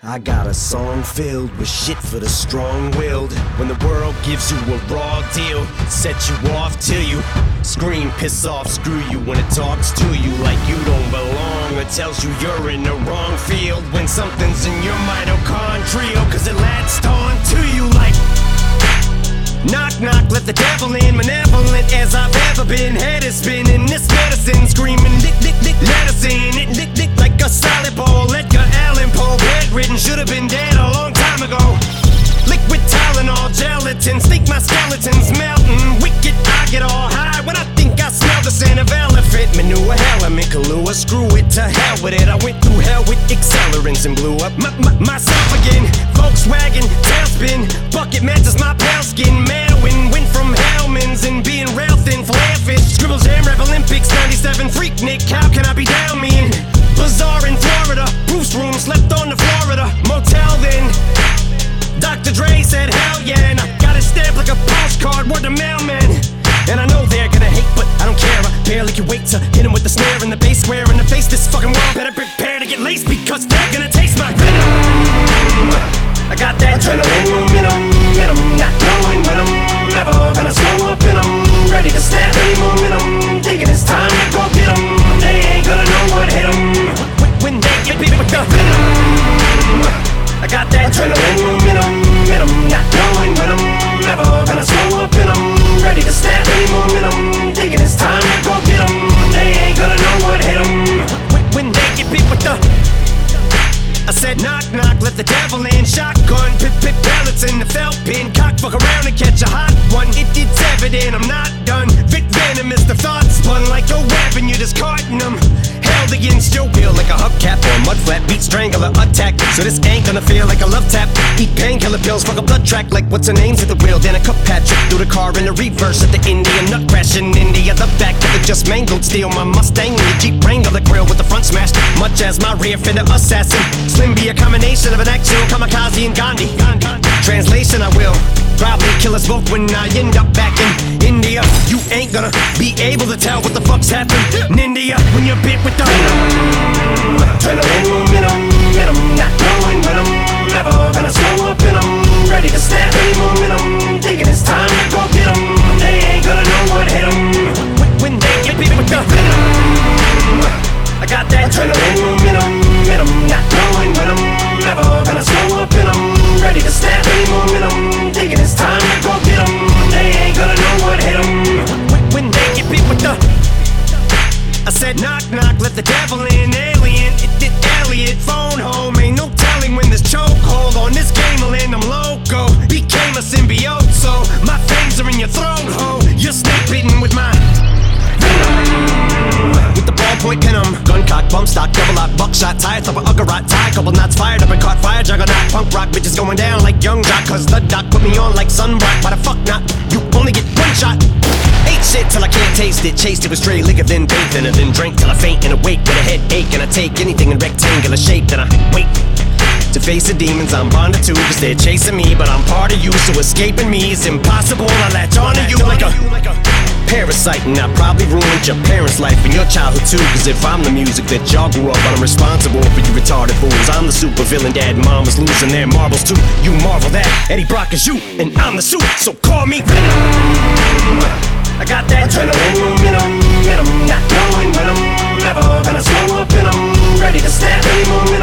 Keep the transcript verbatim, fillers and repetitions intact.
I got a song filled with shit for the strong-willed. When the world gives you a raw deal, set you off till you scream, piss off, screw you. When it talks to you like you don't belong, or tells you you're in the wrong field. When something's in your mitochondrial, cause it latched on to you like knock, knock, let the devil in. Malevolent as I've ever been. Head is spinning, this medicine screaming, dick, dick, dick, let us in. It dick, dick, like a solid ball. Edgar Allan Poe, bedridden, should have been dead a long time ago. Liquid Tylenol, gelatin, sneak my skeletons melting. Wicked, I get all high when I think I smell the scent of elephant manure. Element, Kahlua, screw it, to hell with it. I went through hell with accelerants and blew up my, my, myself again. Volkswagen, tailspin, bucket matches my pale skin. Manwin, went from Hellman's and being rail thin, flare fish. Scribbles, Jam Rap Olympics, ninety-seven, Freak Nick, how can I be down me in? Bazaar in Florida, Bruce room, slept on the Florida motel then. Doctor Dre said hell yeah, and I got it stamped like a postcard, word to mailman. And I know they're gonna hate, but I don't care. I barely can wait to hit 'em with the snare and the bass square in the face. This fucking world better prepare to get laced, because they're gonna taste my venom. I got that adrenaline momentum, in 'em, not knowing when I'm ever gonna slow up in 'em. Ready to snap any momentum, thinking it's time to go get 'em. They ain't gonna know what hit 'em when they get beat with the venom. I got that adrenaline momentum, in 'em, not knowing when I'm ever gonna slow up in 'em. Ready to snap any momentum, thinking it's time to go get 'em. They ain't gonna know what hit 'em when they get beat with the. I said knock, knock, let the devil in. Shotgun, pip, pip, pellets in the felt pin. Cock, fuck around and catch a hot one. It, it's evident I'm not done. Vic venomous, the thoughts spun like a weapon. You're discarding them. Held against your will like a hubcap or a mud flat. Beat strangler attack, so this ain't gonna feel like a love tap. Eat painkiller pills, fuck a blood track like what's her name's at the wheel. Then a cup pat trip through the car in the reverse at the Indian nut crash in India. The back of it just mangled. Steal my Mustang and your Jeep Wrangler grill with the front smashed, much as my rear fender assassin. Slim be a combination of an actual kamikaze and Gandhi. Translation, I will probably kill us both when I end up back in India. You ain't gonna be able to tell what the fuck's happened in India when you're bit with the adrenaline momentum, in 'em, not knowing when I'm ever gonna slow up in 'em. Ready to snap any momentum, thinking it's time to go get 'em. They ain't gonna know what hit 'em when they get bit with the venom. I got that adrenaline momentum, in 'em, not knowing when I'm ever gonna slow up in 'em. Ready to snap any momentum, thinking it's time to go get 'em. They ain't gonna know what hit 'em when they get beat with the. I said knock, knock, let the devil in. Alien, it did Elliot, phone home. Ain't no telling when this chokehold on this game will end. I'm loco, became a symbiote, so my fangs are in your throat, ho. You're snake bitten with my with the ballpoint pin 'em. Gun cock, bump stock, double lock, buckshot, tie up a uggerot, tie, couple knots fired up and caught fire, juggernaut, punk rock, bitches going down like young jock, cause the doc put me on like sunblock. Why the fuck not? You only get one shot. Ate shit till I can't taste it, chased it with stray liquor, then bathed in it, then drank till I faint and awake with a headache. And I take anything in rectangular shape, then I wait to face the demons I'm bonded to, cause they're chasing me, but I'm part of you, so escaping me is impossible. I latch onto you like a parasite, and I probably ruined your parents' life and your childhood too. Cause if I'm the music that y'all grew up on, I'm responsible for you retarded fools. I'm the super villain, dad and mom was losing their marbles too. You marvel that Eddie Brock is you, and I'm the suit, so call me Venom. I got that adrenaline momentum, in 'em, not knowing when I'm ever gonna slow up in 'em. Ready to snap any moment